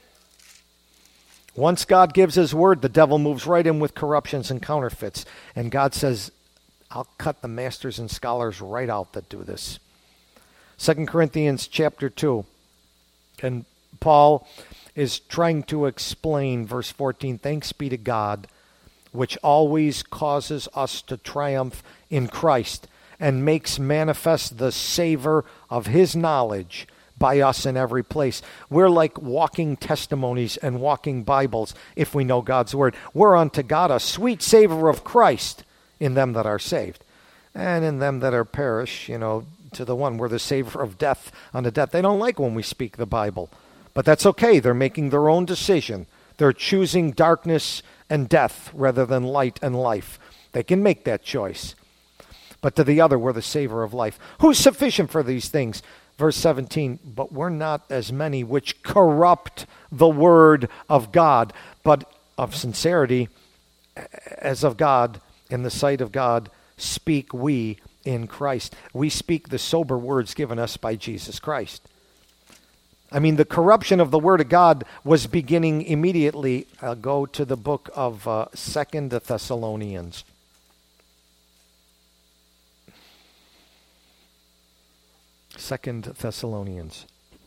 A: Once God gives his word, the devil moves right in with corruptions and counterfeits. And God says, I'll cut the masters and scholars right out that do this. Second Corinthians chapter two. And Paul is trying to explain verse fourteen, thanks be to God, which always causes us to triumph in Christ and makes manifest the savor of his knowledge by us in every place. We're like walking testimonies and walking Bibles if we know God's word. We're unto God a sweet savor of Christ in them that are saved. And in them that are perish, you know, to the one, we're the savor of death unto death. They don't like when we speak the Bible, but that's okay. They're making their own decision. They're choosing darkness and death rather than light and life. They can make that choice. But to the other, we're the savor of life. Who's sufficient for these things? Verse seventeen, but we're not as many which corrupt the word of God, but of sincerity, as of God, in the sight of God, speak we in Christ. We speak the sober words given us by Jesus Christ. I mean, the corruption of the Word of God was beginning immediately. I'll go to the book of uh, Second Thessalonians. Second Thessalonians.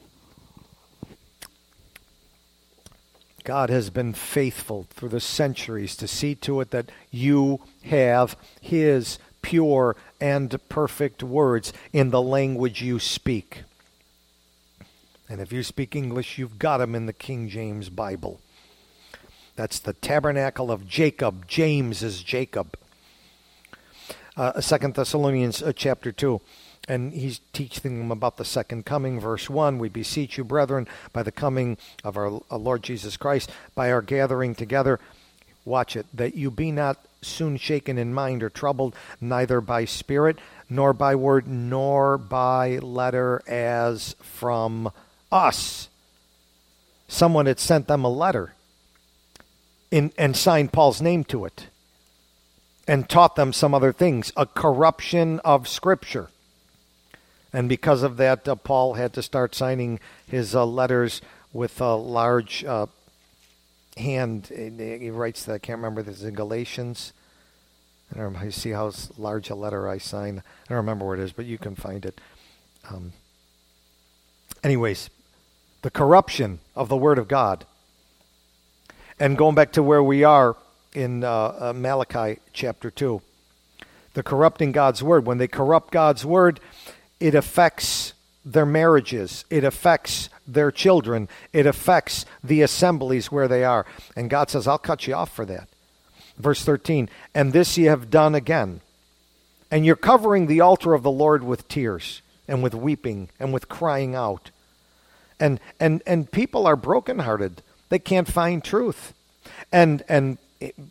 A: God has been faithful through the centuries to see to it that you have his pure and perfect words in the language you speak. And if you speak English, you've got them in the King James Bible. That's the tabernacle of Jacob. James is Jacob. Uh, Second Thessalonians uh, chapter two. And he's teaching them about the second coming. Verse one, we beseech you, brethren, by the coming of our Lord Jesus Christ, by our gathering together, watch it, that you be not soon shaken in mind or troubled, neither by spirit, nor by word, nor by letter as from us. Someone had sent them a letter in, and signed Paul's name to it and taught them some other things, a corruption of Scripture. And because of that, uh, Paul had to start signing his uh, letters with a large uh, hand. He writes that, I can't remember, this is in Galatians. I don't know, you see how large a letter I sign. I don't remember where it is, but you can find it. Um, anyways, the corruption of the Word of God. And going back to where we are in uh, uh, Malachi chapter two. The corrupting God's Word. When they corrupt God's Word, it affects their marriages. It affects their children. It affects the assemblies where they are. And God says, I'll cut you off for that. Verse thirteen, and this ye have done again. And you're covering the altar of the Lord with tears and with weeping and with crying out. And and and people are brokenhearted. They can't find truth. And and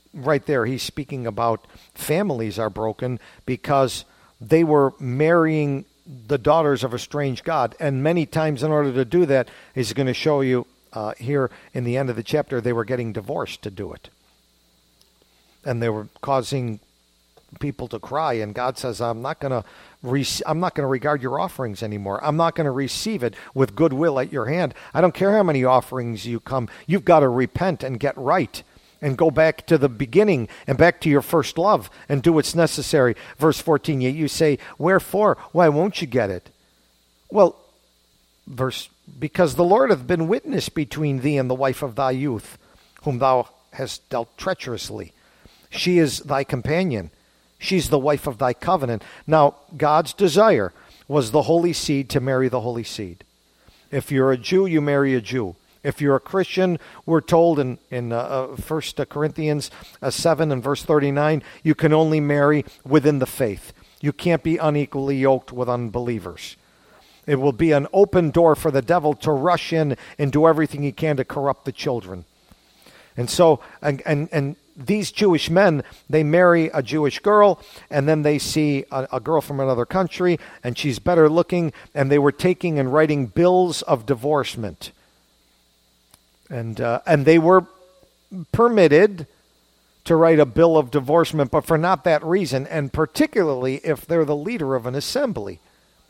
A: right there, he's speaking about families are broken because they were marrying the daughters of a strange god. And many times in order to do that, he's going to show you uh, here in the end of the chapter, they were getting divorced to do it. And they were causing people to cry. And God says, I'm not going to re- I'm not going to regard your offerings anymore. I'm not going to receive it with goodwill at your hand. I don't care how many offerings you come. You've got to repent and get right and go back to the beginning and back to your first love and do what's necessary. Verse fourteen, you say, wherefore? Why won't you get it? Well, verse, because the Lord hath been witness between thee and the wife of thy youth, whom thou hast dealt treacherously. She is thy companion. She's the wife of thy covenant. Now, God's desire was the holy seed to marry the holy seed. If you're a Jew, you marry a Jew. If you're a Christian, we're told in, in uh, First Corinthians uh, seven and verse thirty-nine, you can only marry within the faith. You can't be unequally yoked with unbelievers. It will be an open door for the devil to rush in and do everything he can to corrupt the children. And so, and and, and these Jewish men, they marry a Jewish girl, and then they see a, a girl from another country, and she's better looking, and they were taking and writing bills of divorcement. And uh, and they were permitted to write a bill of divorcement, but for not that reason, and particularly if they're the leader of an assembly.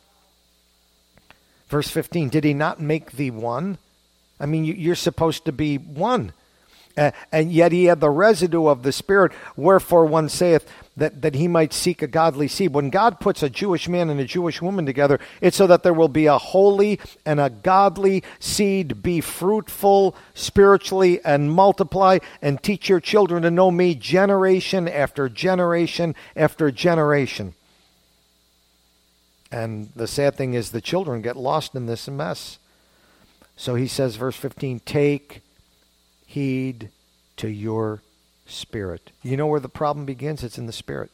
A: Verse fifteen, did he not make thee one? I mean, you're supposed to be one. Uh, and yet he had the residue of the Spirit, wherefore one saith that, that he might seek a godly seed. When God puts a Jewish man and a Jewish woman together, it's so that there will be a holy and a godly seed, be fruitful spiritually and multiply and teach your children to know me generation after generation after generation. And the sad thing is the children get lost in this mess. So he says, verse fifteen, take heed to your spirit. You know where the problem begins? It's in the spirit.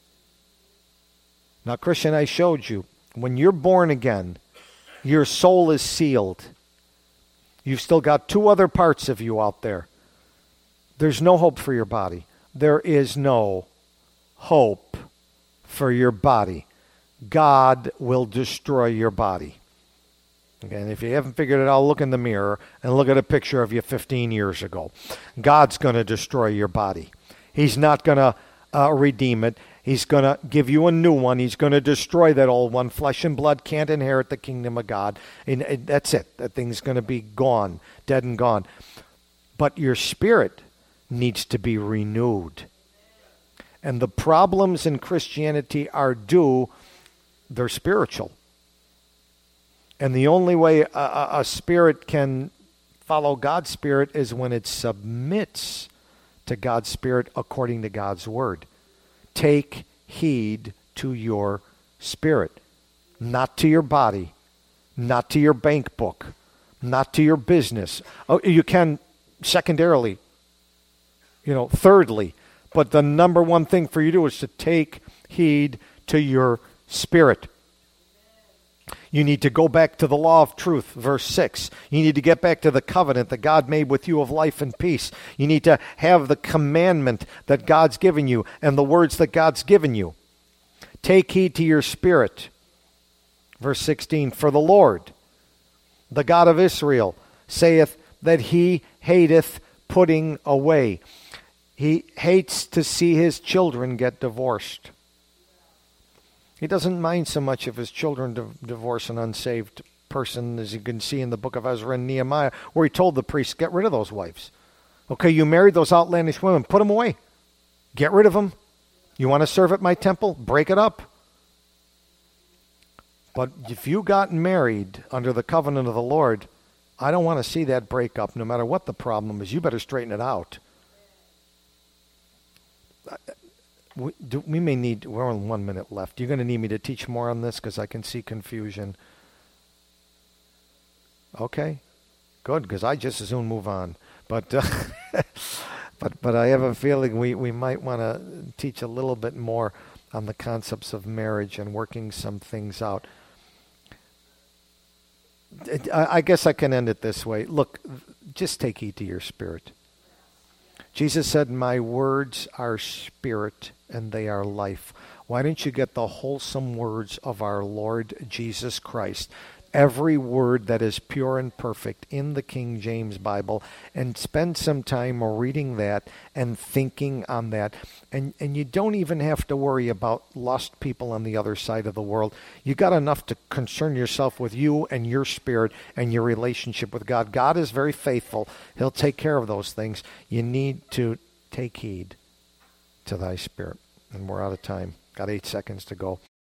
A: Now, Christian, I showed you, when you're born again, your soul is sealed. You've still got two other parts of you out there. There's no hope for your body. There is no hope for your body. God will destroy your body. Okay, and if you haven't figured it out, look in the mirror and look at a picture of you fifteen years ago. God's going to destroy your body. He's not going to uh, redeem it. He's going to give you a new one. He's going to destroy that old one. Flesh and blood can't inherit the kingdom of God. And, and that's it. That thing's going to be gone, dead and gone. But your spirit needs to be renewed. And the problems in Christianity are due, they're spiritual. And the only way a, a, a spirit can follow God's spirit is when it submits to God's spirit according to God's word. Take heed to your spirit, not to your body, not to your bank book, not to your business. Oh, you can secondarily, you know, thirdly, but the number one thing for you to do is to take heed to your spirit. You need to go back to the law of truth, verse six. You need to get back to the covenant that God made with you of life and peace. You need to have the commandment that God's given you and the words that God's given you. Take heed to your spirit. Verse sixteen, for the Lord, the God of Israel, saith that he hateth putting away. He hates to see his children get divorced. He doesn't mind so much if his children divorce an unsaved person, as you can see in the book of Ezra and Nehemiah, where he told the priests, get rid of those wives. Okay, you married those outlandish women, put them away. Get rid of them. You want to serve at my temple? Break it up. But if you got married under the covenant of the Lord, I don't want to see that break up no matter what the problem is. You better straighten it out. We, do, we may need, we're on one minute left. You're going to need me to teach more on this because I can see confusion. Okay, good, because I just as soon move on. But uh, but but I have a feeling we, we might want to teach a little bit more on the concepts of marriage and working some things out. I, I guess I can end it this way. Look, just take heed to your spirit. Jesus said, my words are spirit and they are life. Why don't you get the wholesome words of our Lord Jesus Christ? Every word that is pure and perfect in the King James Bible, and spend some time reading that and thinking on that. And and you don't even have to worry about lost people on the other side of the world. You got enough to concern yourself with you and your spirit and your relationship with God. God is very faithful. He'll take care of those things. You need to take heed to thy spirit. And we're out of time. Got eight seconds to go.